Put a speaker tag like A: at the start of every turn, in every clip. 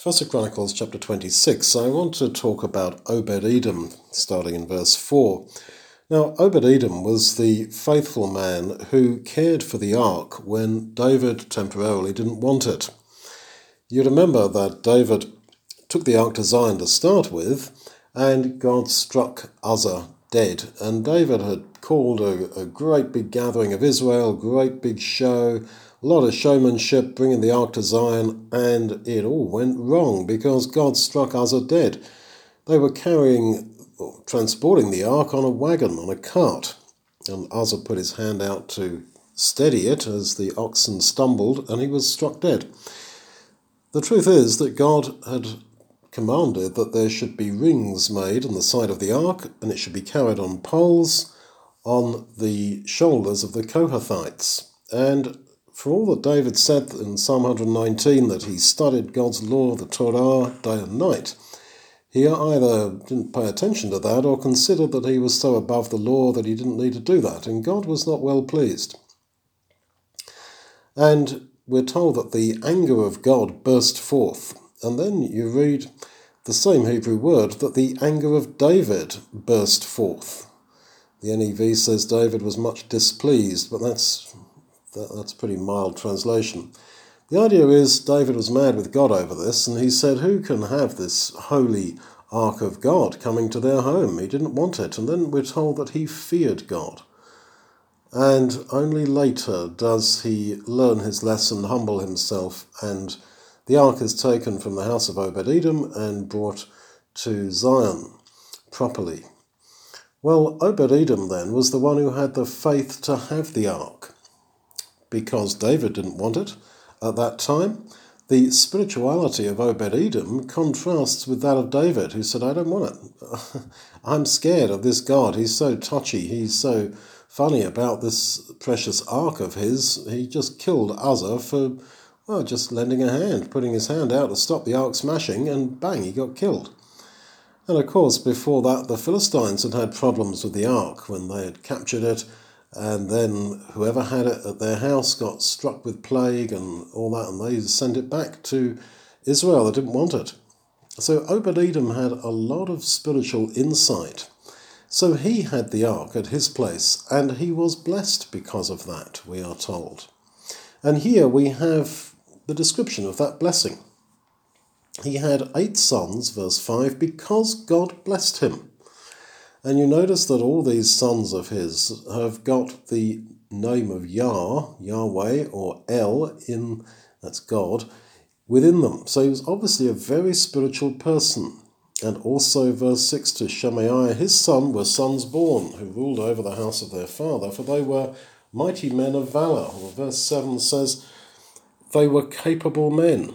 A: First Chronicles chapter 26, I want to talk about Obed-Edom, starting in verse 4. Now, Obed-Edom was the faithful man who cared for the ark when David temporarily didn't want it. You remember that David took the ark to Zion to start with, and God struck Uzzah dead. And David had called a great big gathering of Israel, great big show, a lot of showmanship, bringing the ark to Zion, and it all went wrong because God struck Uzzah dead. They were transporting the ark on a wagon, on a cart, and Uzzah put his hand out to steady it as the oxen stumbled, and he was struck dead. The truth is that God had commanded that there should be rings made on the side of the ark, and it should be carried on poles on the shoulders of the Kohathites. And for all that David said in Psalm 119 that he studied God's law, the Torah, day and night, he either didn't pay attention to that or considered that he was so above the law that he didn't need to do that, and God was not well pleased. And we're told that the anger of God burst forth, and then you read the same Hebrew word, that the anger of David burst forth. The NEV says David was much displeased, but that's a pretty mild translation. The idea is David was mad with God over this, and he said, who can have this holy ark of God coming to their home? He didn't want it. And then we're told that he feared God. And only later does he learn his lesson, humble himself, and the ark is taken from the house of Obed-Edom and brought to Zion properly. Well, Obed-Edom then was the one who had the faith to have the ark, because David didn't want it at that time. The spirituality of Obed-Edom contrasts with that of David, who said, I don't want it. I'm scared of this God. He's so touchy. He's so funny about this precious ark of his. He just killed Uzzah for, just lending a hand, putting his hand out to stop the ark smashing, and bang, he got killed. And of course, before that, the Philistines had problems with the ark when they had captured it, and then whoever had it at their house got struck with plague and all that, and they sent it back to Israel. They didn't want it. So Obed-Edom had a lot of spiritual insight. So he had the ark at his place, and he was blessed because of that, we are told. And here we have the description of that blessing. He had 8 sons, verse 5, because God blessed him. And you notice that all these sons of his have got the name of Yahweh, or El, that's God, within them. So he was obviously a very spiritual person. And also verse 6, to Shemaiah, his son, were sons born, who ruled over the house of their father, for they were mighty men of valour. Or verse 7 says, they were capable men.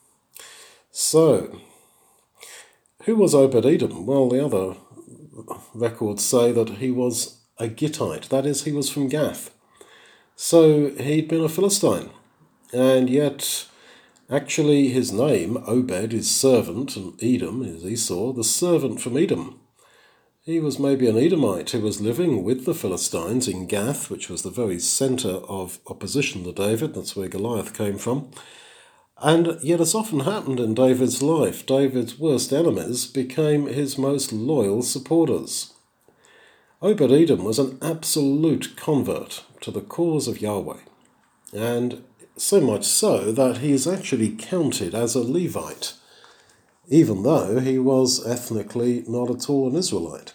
A: So, who was Obed-Edom? Well, the other records say that he was a Gittite, that is, he was from Gath. So he'd been a Philistine, and yet actually his name, Obed, is servant, and Edom is Esau, the servant from Edom. He was maybe an Edomite who was living with the Philistines in Gath, which was the very centre of opposition to David. That's where Goliath came from. And yet, as often happened in David's life, David's worst enemies became his most loyal supporters. Obed-Edom was an absolute convert to the cause of Yahweh, and so much so that he is actually counted as a Levite, even though he was ethnically not at all an Israelite.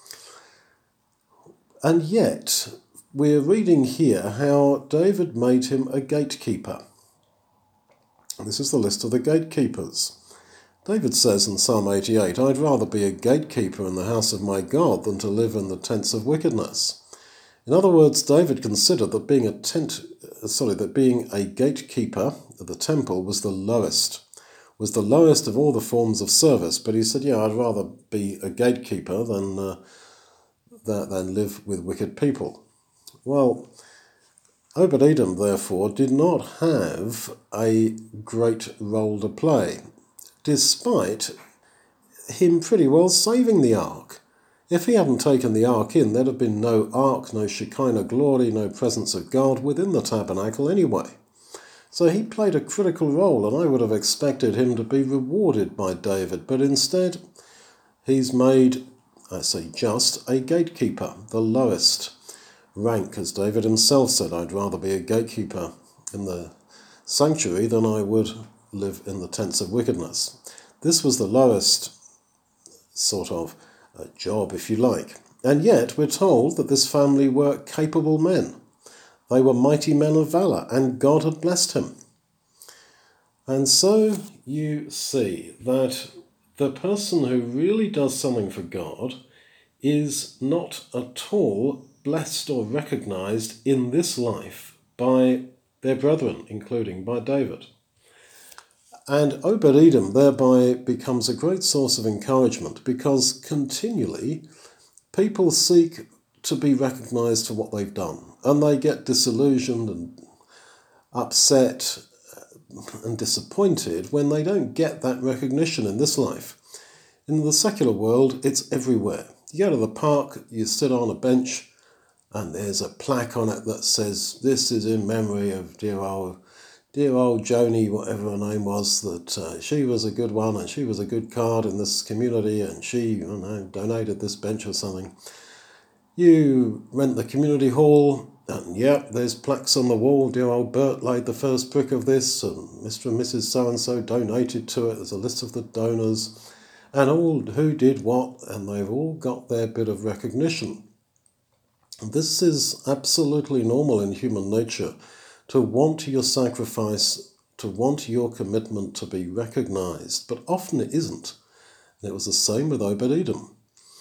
A: And yet, we're reading here how David made him a gatekeeper. This is the list of the gatekeepers. David says in Psalm 88, I'd rather be a gatekeeper in the house of my God than to live in the tents of wickedness. In other words, David considered that being a gatekeeper of the temple was the lowest of all the forms of service. But he said, I'd rather be a gatekeeper than live with wicked people. Well, Obed-Edom, therefore, did not have a great role to play, despite him pretty well saving the ark. If he hadn't taken the ark in, there'd have been no ark, no Shekinah glory, no presence of God within the tabernacle anyway. So he played a critical role, and I would have expected him to be rewarded by David, but instead he's made, I say just, a gatekeeper, the lowest rank, as David himself said, I'd rather be a gatekeeper in the sanctuary than I would live in the tents of wickedness. This was the lowest sort of job, if you like. And yet we're told that this family were capable men. They were mighty men of valour, and God had blessed him. And so you see that the person who really does something for God is not at all blessed or recognised in this life by their brethren, including by David. And Obed-Edom thereby becomes a great source of encouragement, because continually people seek to be recognised for what they've done, and they get disillusioned and upset and disappointed when they don't get that recognition in this life. In the secular world, it's everywhere. You go to the park, you sit on a bench, and there's a plaque on it that says, "This is in memory of dear old Joni," whatever her name was, that she was a good one and she was a good card in this community, and she, donated this bench or something. You rent the community hall, and yep, there's plaques on the wall. Dear old Bert laid the first brick of this, and Mr. and Mrs. so-and-so donated to it. There's a list of the donors and all who did what, and they've all got their bit of recognition. This is absolutely normal in human nature, to want your sacrifice, to want your commitment to be recognized, but often it isn't. And it was the same with Obed-Edom.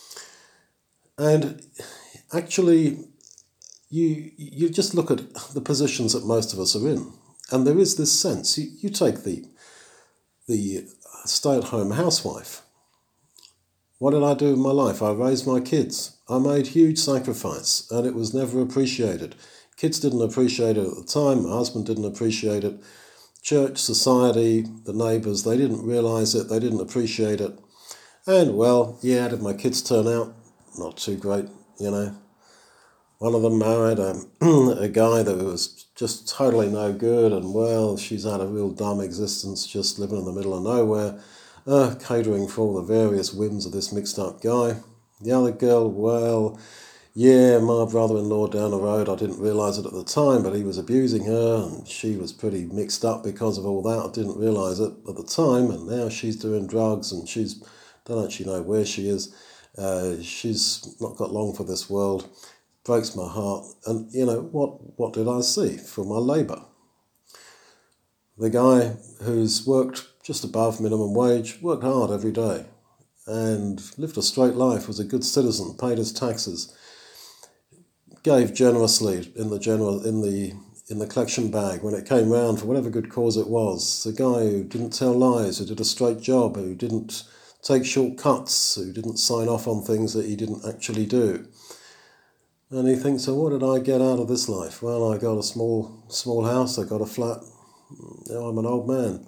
A: And actually, you just look at the positions that most of us are in, and there is this sense. You take the stay-at-home housewife. What did I do with my life? I raised my kids. I made huge sacrifice, and it was never appreciated. Kids didn't appreciate it at the time. My husband didn't appreciate it. Church, society, the neighbours, they didn't realise it. They didn't appreciate it. And, well, yeah, did my kids turn out? Not too great, One of them married a guy that was just totally no good, and, well, she's had a real dumb existence, just living in the middle of nowhere, catering for all the various whims of this mixed-up guy. The other girl, well, yeah, my brother-in-law down the road, I didn't realise it at the time, but he was abusing her, and she was pretty mixed up because of all that. I didn't realise it at the time, and now she's doing drugs, and don't actually know where she is. She's not got long for this world. Breaks my heart. And, what did I see for my labour? The guy who's worked just above minimum wage, worked hard every day, and lived a straight life, was a good citizen, paid his taxes, gave generously in the collection bag when it came round for whatever good cause it was. The guy who didn't tell lies, who did a straight job, who didn't take shortcuts, who didn't sign off on things that he didn't actually do. And he thinks, so what did I get out of this life? Well, I got a small house, I got a flat, now I'm an old man.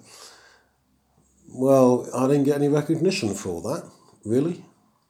A: Well, I didn't get any recognition for all that, really.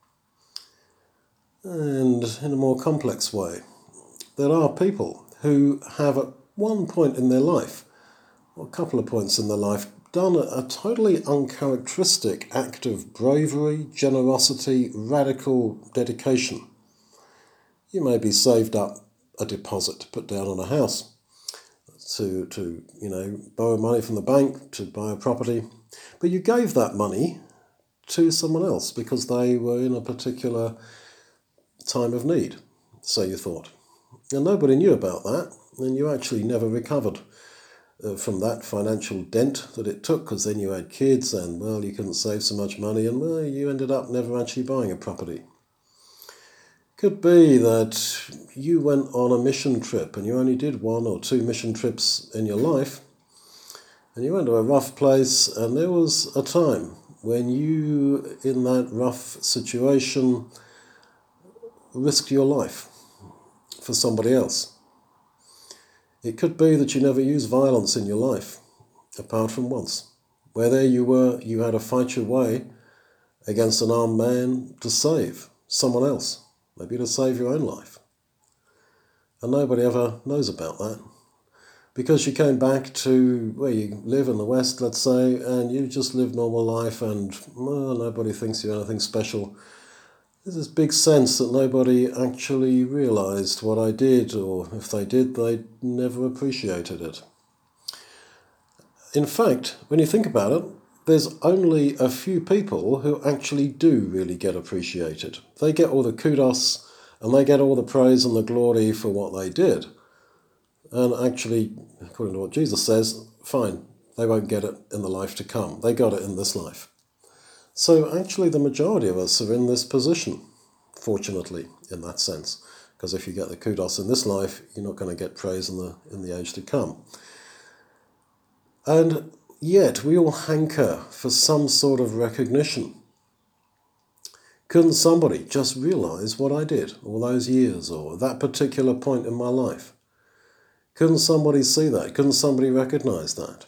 A: And in a more complex way, there are people who have at one point in their life, or a couple of points in their life, done a totally uncharacteristic act of bravery, generosity, radical dedication. You maybe saved up a deposit to put down on a house, to borrow money from the bank to buy a property, but you gave that money to someone else because they were in a particular time of need, so you thought. And nobody knew about that, and you actually never recovered from that financial dent that it took, because then you had kids, and, well, you couldn't save so much money, and, well, you ended up never actually buying a property. Could be that you went on a mission trip, and you only did 1 or 2 mission trips in your life, and you went to a rough place, and there was a time when you, in that rough situation, risked your life for somebody else. It could be that you never used violence in your life, apart from once, where there you were, you had to fight your way against an armed man to save someone else, maybe to save your own life. And nobody ever knows about that. because you came back to where you live in the West, let's say, and you just live normal life and nobody thinks you're anything special. There's this big sense that nobody actually realised what I did, or if they did, they never appreciated it. In fact, when you think about it, there's only a few people who actually do really get appreciated. They get all the kudos and they get all the praise and the glory for what they did. And actually, according to what Jesus says, fine, they won't get it in the life to come. They got it in this life. So actually the majority of us are in this position, fortunately, in that sense. Because if you get the kudos in this life, you're not going to get praise in the age to come. And yet we all hanker for some sort of recognition. Couldn't somebody just realise what I did all those years or that particular point in my life? Couldn't somebody see that? Couldn't somebody recognise that?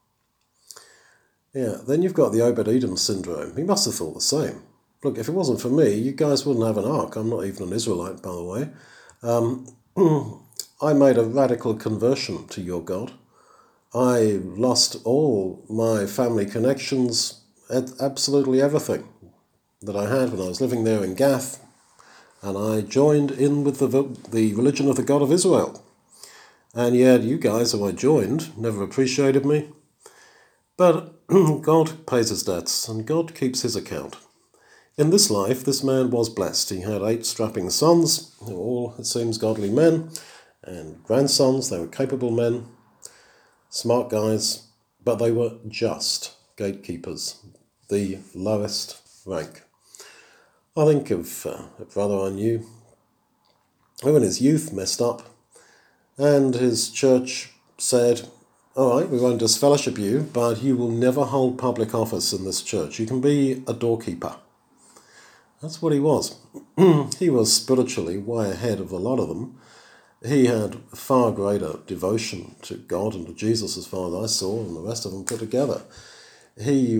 A: Yeah, then you've got the Obed-Edom syndrome. He must have thought the same. Look, if it wasn't for me, you guys wouldn't have an ark. I'm not even an Israelite, by the way. I made a radical conversion to your God. I lost all my family connections, absolutely everything that I had when I was living there in Gath, and I joined in with the religion of the God of Israel. And yet you guys who I joined never appreciated me. But God pays his debts, and God keeps his account. In this life, this man was blessed. He had 8 strapping sons, who were all, it seems, godly men, and grandsons. They were capable men, smart guys, but they were just gatekeepers, the lowest rank. I think of a brother I knew who in his youth messed up, and his church said, all right, we won't disfellowship you, but you will never hold public office in this church. You can be a doorkeeper. That's what he was. He was spiritually way ahead of a lot of them. He had far greater devotion to God and to Jesus as far as I saw, and the rest of them put together. He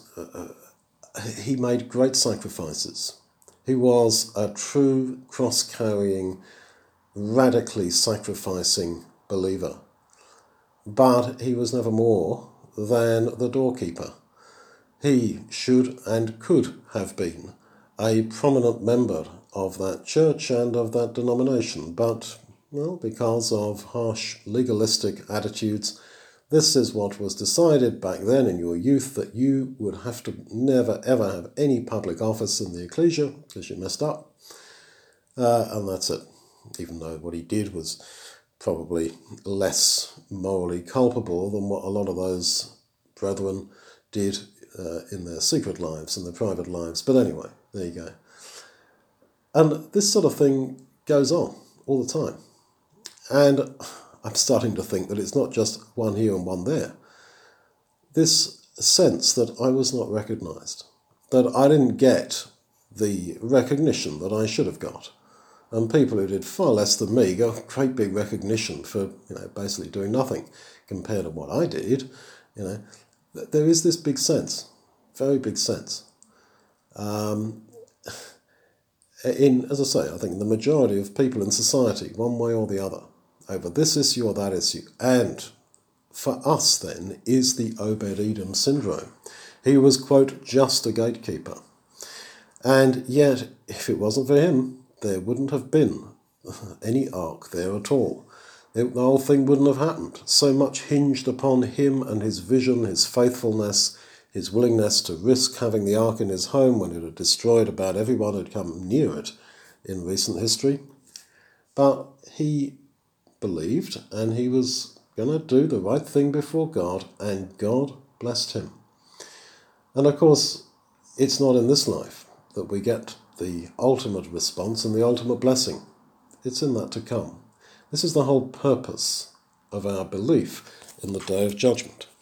A: made great sacrifices. He was a true cross-carrying, radically sacrificing believer. But he was never more than the doorkeeper. He should and could have been a prominent member of that church and of that denomination, but, well, because of harsh legalistic attitudes, this is what was decided back then in your youth, that you would have to never ever have any public office in the ecclesia because you messed up. And that's it. Even though what he did was probably less morally culpable than what a lot of those brethren did in their secret lives, in their private lives. But anyway, there you go. And this sort of thing goes on all the time. And I'm starting to think that it's not just one here and one there. This sense that I was not recognised, that I didn't get the recognition that I should have got. And people who did far less than me got great big recognition for, basically doing nothing compared to what I did. There is this big sense, very big sense. As I say, I think the majority of people in society, one way or the other, over this issue or that issue, and for us then is the Obed-Edom syndrome. He was, quote, just a gatekeeper. And yet, if it wasn't for him, there wouldn't have been any ark there at all. The whole thing wouldn't have happened. So much hinged upon him and his vision, his faithfulness, his willingness to risk having the ark in his home when it had destroyed about everyone who'd come near it in recent history. But he believed, and he was going to do the right thing before God, and God blessed him. And of course, it's not in this life that we get the ultimate response and the ultimate blessing. It's in that to come. This is the whole purpose of our belief in the Day of Judgment.